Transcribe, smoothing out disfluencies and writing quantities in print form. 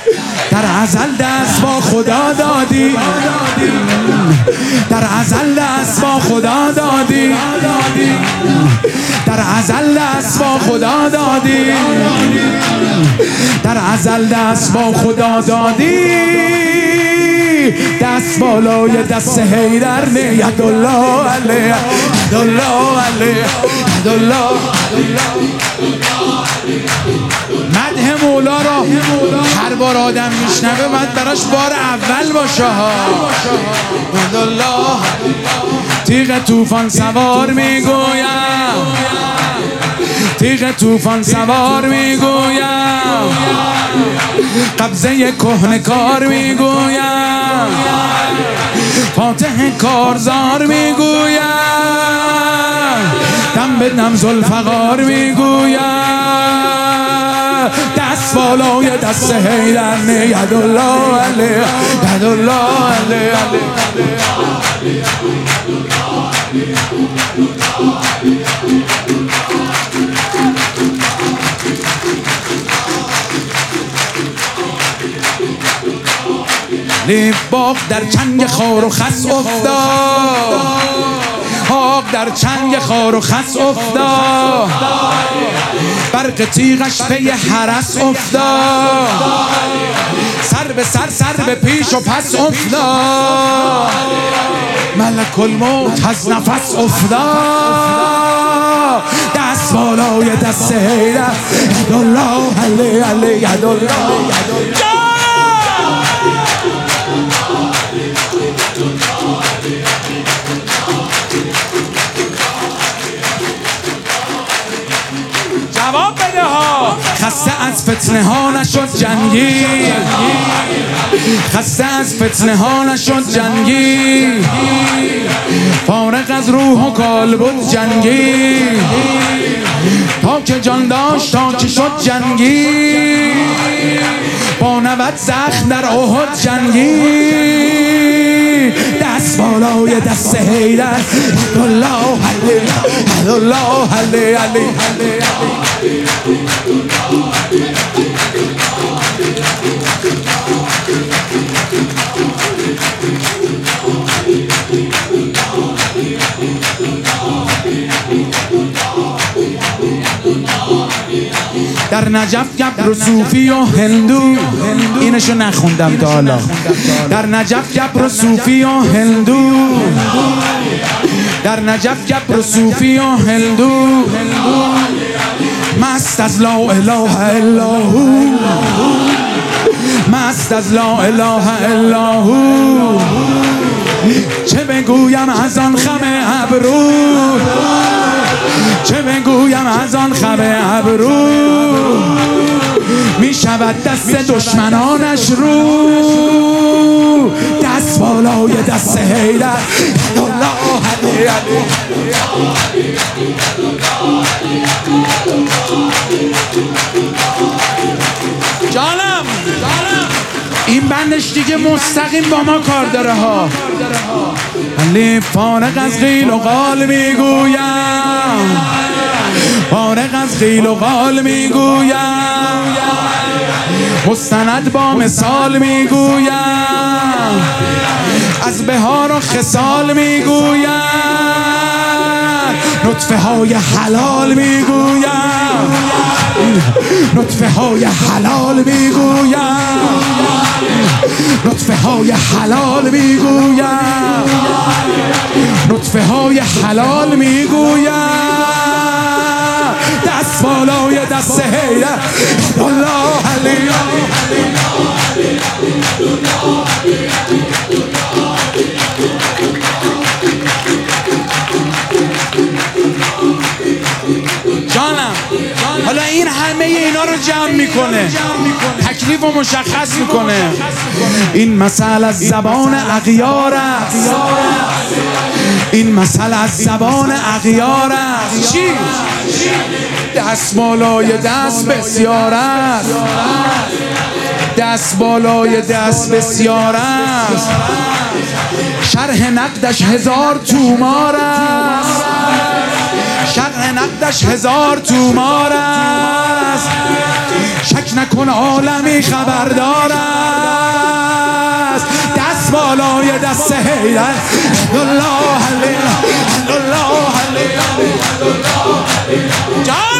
در ازل دست با خدا دادی، در ازل دست با خدا دادی، در ازل دست با خدا دادی، در ازل دست با خدا دادی. دست بالای دست حیدر نه، یدالله علیه، یدالله علیه، یدالله. مدح مولا را هر بار آدم میشنوه باید براش بار اول باشه ها. یدالله. تیغ طوفان سوار میگویم، تیغ طوفان سوار میگویم، قبضه کهنه کار میگویم، فاتح کارزار میگویم، دم به دم ذوالفقار میگویم. دست بالای دست حیدر نه، یدالله علیه، یدالله علیه. باغ در چنگ خار و خس افتاد، باغ در چنگ خار و خس افتاد، برق تیغش پی حرس افتاد، سر به سر سر به پیش و پس افتاد، ملک الموت از نفس افتاد. دست بالای دست حیدر، یدالله علیه، علیه، یدالله. جواب بده ها. خسته از فتنه ها نشد جنگی، خسته از فتنه ها نشد جنگی، فارغ از روح و کالبد جنگی، تا که جان داشت تا که شد جنگی، با 90 زخم در احد جنگی. دست بالای دست حیدر، یدالله علیه، یدالله علیه، علیه. در نجف گبر و صوفی و هندو، اینشو نخوندم تا حالا. در نجف گبر و صوفی و هندو، در نجف گبر و صوفی و هندو، مست از لا اله الا هو، مست از لا اله الا هو. چه بگویم از آن خم ابرو، چه بگویم از آن خم ابرو، می شود دست دشمنانش رو. دست بالای دست حیدر، یدالله علیه، علیه. جانم این بندش دیگه مستقیم با ما کار داره ها. علی فارغ از قیل و قال میگویم، فارغ از قیل و قال میگویم، مستند با مثال میگویم، از بهار و خصال میگویم، نطفه های حلال میگویم، نطفه های حلال میگویم، نطفه های حلال میگویم، نطفه های حلال میگویم. دست بالای دست حیدر، یدالله علیه. جانم حالا این همه اینا رو جمع میکنه، تکلیف رو مشخص میکنه. این مسئله از زبان اغیار است، این مسئله از زبان اغیار است. چی؟ دست بالای دست بسیار است، دست بالای دست بسیار است، شرح نقدش 1000 تومار است، شرح نقدش 1000 تومار است. شک نکن عالمی خبردار است. دست بالای دست حیدر الله علیه الله علیه